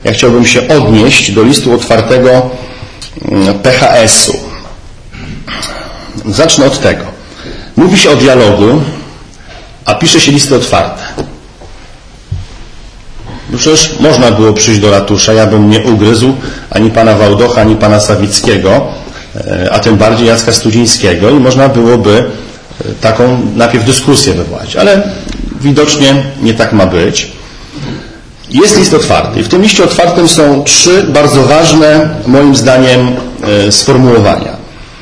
Ja chciałbym się odnieść do listu otwartego PHS-u. Zacznę od tego. Mówi się o dialogu, a pisze się listy otwarte. No przecież można było przyjść do ratusza, ja bym nie ugryzł ani pana Wałdocha, ani pana Sawickiego, a tym bardziej Jacka Studzińskiego i można byłoby taką najpierw dyskusję wywołać, ale widocznie nie tak ma być. Jest list otwarty i w tym liście otwartym są 3 bardzo ważne, moim zdaniem, sformułowania.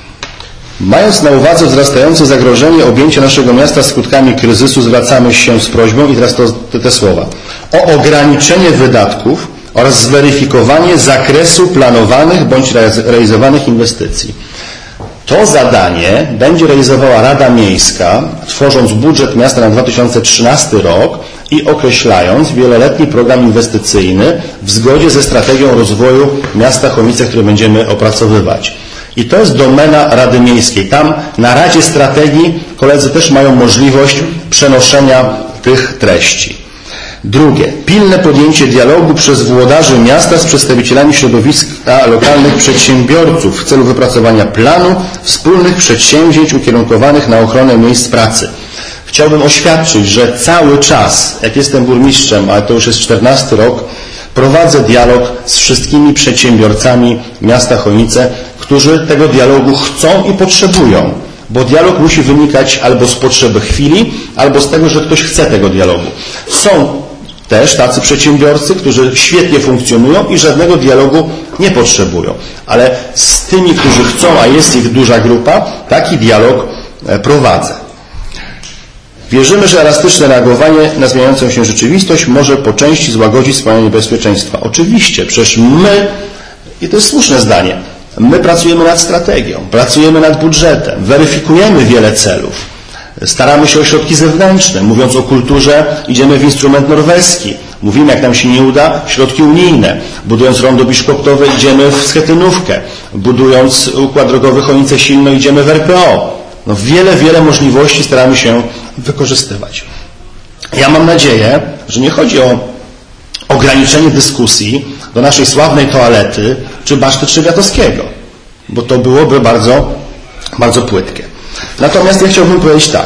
Mając na uwadze wzrastające zagrożenie objęcia naszego miasta skutkami kryzysu, zwracamy się z prośbą, i teraz te słowa, o ograniczenie wydatków oraz zweryfikowanie zakresu planowanych bądź realizowanych inwestycji. To zadanie będzie realizowała Rada Miejska, tworząc budżet miasta na 2013 rok i określając wieloletni program inwestycyjny w zgodzie ze strategią rozwoju miasta Chojnice, który będziemy opracowywać. I to jest domena Rady Miejskiej. Tam na Radzie Strategii koledzy też mają możliwość przenoszenia tych treści. Drugie, pilne podjęcie dialogu przez włodarzy miasta z przedstawicielami środowiska lokalnych przedsiębiorców w celu wypracowania planu wspólnych przedsięwzięć ukierunkowanych na ochronę miejsc pracy. Chciałbym oświadczyć, że cały czas, jak jestem burmistrzem, ale to już jest 14 rok, prowadzę dialog z wszystkimi przedsiębiorcami miasta Chojnice, którzy tego dialogu chcą i potrzebują, bo dialog musi wynikać albo z potrzeby chwili, albo z tego, że ktoś chce tego dialogu. Są też tacy przedsiębiorcy, którzy świetnie funkcjonują i żadnego dialogu nie potrzebują. Ale z tymi, którzy chcą, a jest ich duża grupa, taki dialog prowadzę. Wierzymy, że elastyczne reagowanie na zmieniającą się rzeczywistość może po części złagodzić wspomniane niebezpieczeństwa. Oczywiście, przecież my, i to jest słuszne zdanie, my pracujemy nad strategią, pracujemy nad budżetem, weryfikujemy wiele celów. Staramy się o środki zewnętrzne. Mówiąc o kulturze, idziemy w instrument norweski. Mówimy, jak nam się nie uda, środki unijne. Budując rondo Biszkoptowe, idziemy w schetynówkę. Budując układ drogowy Chojnice-Silno, idziemy w RPO. No wiele możliwości staramy się wykorzystywać. Ja mam nadzieję, że nie chodzi o ograniczenie dyskusji do naszej sławnej toalety czy Baszty Trzebiatowskiego, bo to byłoby bardzo płytkie. Natomiast ja chciałbym powiedzieć tak.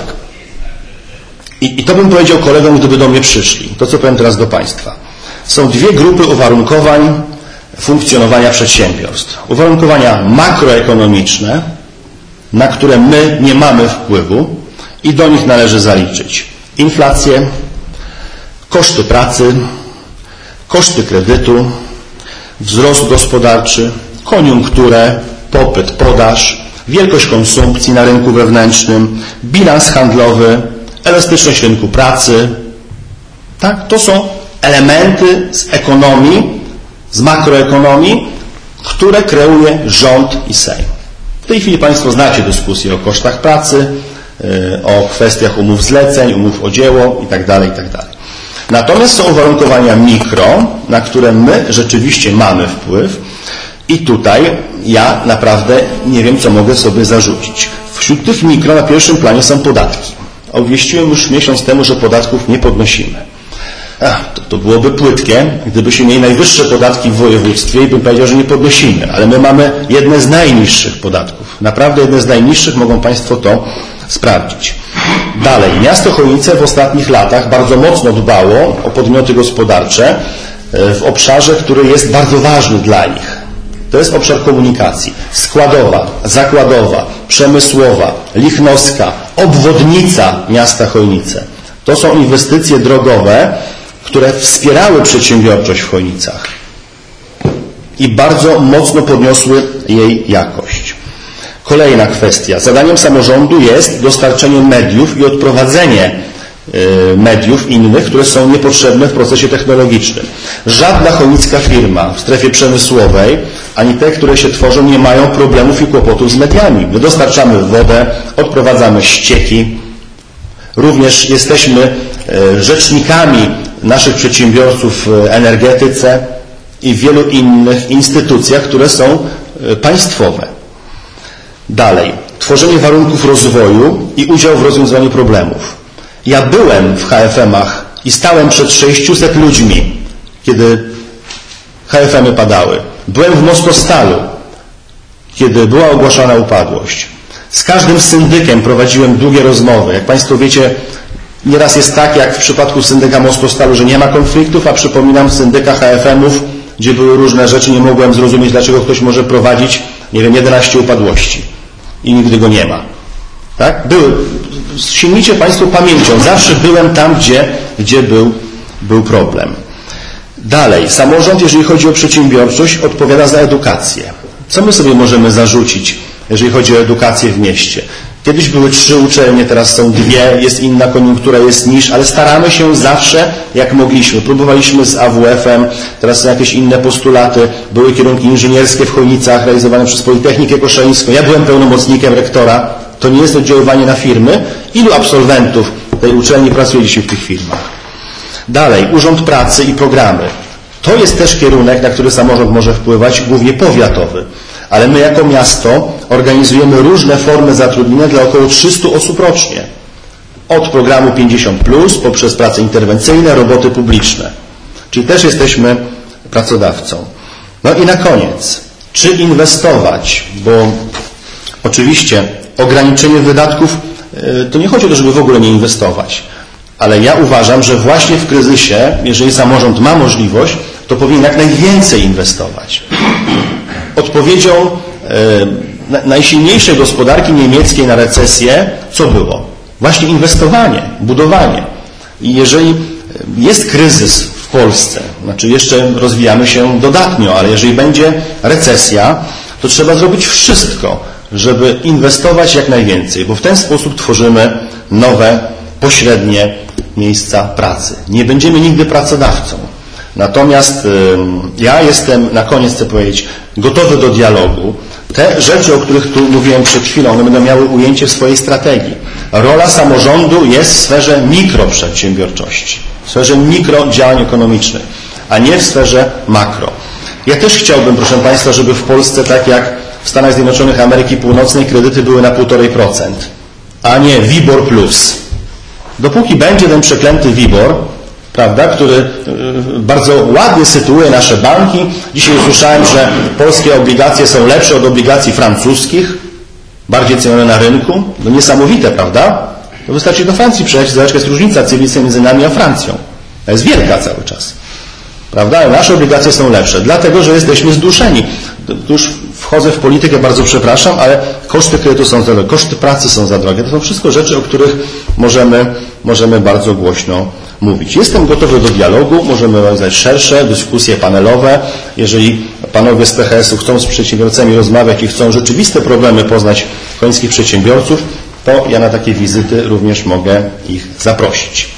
I to bym powiedział kolegom, gdyby do mnie przyszli. To, co powiem teraz do Państwa. Są 2 grupy uwarunkowań funkcjonowania przedsiębiorstw. Uwarunkowania makroekonomiczne, na które my nie mamy wpływu i do nich należy zaliczyć inflację, koszty pracy, koszty kredytu, wzrost gospodarczy, koniunkturę, popyt, podaż, wielkość konsumpcji na rynku wewnętrznym, bilans handlowy, elastyczność rynku pracy. Tak? To są elementy z ekonomii, z makroekonomii, które kreuje rząd i Sejm. W tej chwili Państwo znacie dyskusję o kosztach pracy, o kwestiach umów zleceń, umów o dzieło itd. Natomiast są uwarunkowania mikro, na które my rzeczywiście mamy wpływ i tutaj ja naprawdę nie wiem, co mogę sobie zarzucić. Wśród tych mikro na pierwszym planie są podatki. Obwieściłem już miesiąc temu, że podatków nie podnosimy. To byłoby płytkie, gdybyśmy mieli najwyższe podatki w województwie i bym powiedział, że nie podnosimy, ale my mamy jedne z najniższych podatków. Naprawdę jedne z najniższych, mogą Państwo to sprawdzić. Dalej, miasto Chojnice w ostatnich latach bardzo mocno dbało o podmioty gospodarcze w obszarze, który jest bardzo ważny dla nich. To jest obszar komunikacji. Składowa, zakładowa, przemysłowa, Lichnowska, obwodnica miasta Chojnice. To są inwestycje drogowe, które wspierały przedsiębiorczość w Chojnicach i bardzo mocno podniosły jej jakość. Kolejna kwestia. Zadaniem samorządu jest dostarczenie mediów i odprowadzenie mediów innych, które są niepotrzebne w procesie technologicznym. Żadna chojnicka firma w strefie przemysłowej, ani te, które się tworzą, nie mają problemów i kłopotów z mediami. My dostarczamy wodę, odprowadzamy ścieki. Również jesteśmy rzecznikami naszych przedsiębiorców w energetyce i w wielu innych instytucjach, które są państwowe. Dalej, tworzenie warunków rozwoju i udział w rozwiązaniu problemów. Ja byłem w HFM-ach i stałem przed 600 ludźmi, kiedy HFM-y padały. Byłem w Mostostalu, kiedy była ogłaszana upadłość. Z każdym syndykiem prowadziłem długie rozmowy. Jak Państwo wiecie, nieraz jest tak, jak w przypadku syndyka Mostostalu, że nie ma konfliktów, a przypominam syndyka HFM-ów, gdzie były różne rzeczy, nie mogłem zrozumieć, dlaczego ktoś może prowadzić, 11 upadłości i nigdy go nie ma. Tak? Sięgnijcie Państwo pamięcią. Zawsze byłem tam, gdzie był problem. Dalej, samorząd, jeżeli chodzi o przedsiębiorczość, odpowiada za edukację. Co my sobie możemy zarzucić, jeżeli chodzi o edukację w mieście? Kiedyś były 3 uczelnie, teraz są 2, jest inna koniunktura, jest niż, ale staramy się zawsze, jak mogliśmy. Próbowaliśmy z AWF-em, teraz są jakieś inne postulaty, były kierunki inżynierskie w Chojnicach, realizowane przez Politechnikę Koszalińską. Ja byłem pełnomocnikiem rektora. To nie jest oddziaływanie na firmy. Ilu absolwentów tej uczelni pracuje dzisiaj w tych firmach? Dalej, Urząd Pracy i programy. To jest też kierunek, na który samorząd może wpływać, głównie powiatowy. Ale my jako miasto organizujemy różne formy zatrudnienia dla około 300 osób rocznie. Od programu 50+, poprzez prace interwencyjne, roboty publiczne. Czyli też jesteśmy pracodawcą. No i na koniec, czy inwestować? Bo oczywiście ograniczenie wydatków, to nie chodzi o to, żeby w ogóle nie inwestować. Ale ja uważam, że właśnie w kryzysie, jeżeli samorząd ma możliwość, to powinien jak najwięcej inwestować. Odpowiedzią najsilniejszej gospodarki niemieckiej na recesję, co było? Właśnie inwestowanie, budowanie. I jeżeli jest kryzys w Polsce, znaczy jeszcze rozwijamy się dodatnio, ale jeżeli będzie recesja, to trzeba zrobić wszystko, żeby inwestować jak najwięcej, bo w ten sposób tworzymy nowe, pośrednie miejsca pracy. Nie będziemy nigdy pracodawcą. Natomiast ja jestem, na koniec chcę powiedzieć, gotowy do dialogu. Te rzeczy, o których tu mówiłem przed chwilą, one będą miały ujęcie w swojej strategii. Rola samorządu jest w sferze mikroprzedsiębiorczości, w sferze mikrodziałań ekonomicznych, a nie w sferze makro. Ja też chciałbym, proszę Państwa, żeby w Polsce, tak jak w Stanach Zjednoczonych Ameryki Północnej, kredyty były na 1,5%, a nie WIBOR plus. Dopóki będzie ten przeklęty WIBOR, prawda, który bardzo ładnie sytuuje nasze banki. Dzisiaj usłyszałem, że polskie obligacje są lepsze od obligacji francuskich, bardziej cenione na rynku. No niesamowite, prawda? To wystarczy do Francji przyjechać, zobacz, jest różnica cywilizacyjna między nami a Francją. To jest wielka cały czas. Prawda? Ale nasze obligacje są lepsze, dlatego, że jesteśmy zduszeni. Już wchodzę w politykę, bardzo przepraszam, ale koszty kredytu są za drogie, koszty pracy są za drogie. To są wszystko rzeczy, o których możemy bardzo głośno mówić. Jestem gotowy do dialogu, możemy organizować szersze dyskusje panelowe. Jeżeli panowie z PHS-u chcą z przedsiębiorcami rozmawiać i chcą rzeczywiste problemy poznać końskich przedsiębiorców, to ja na takie wizyty również mogę ich zaprosić.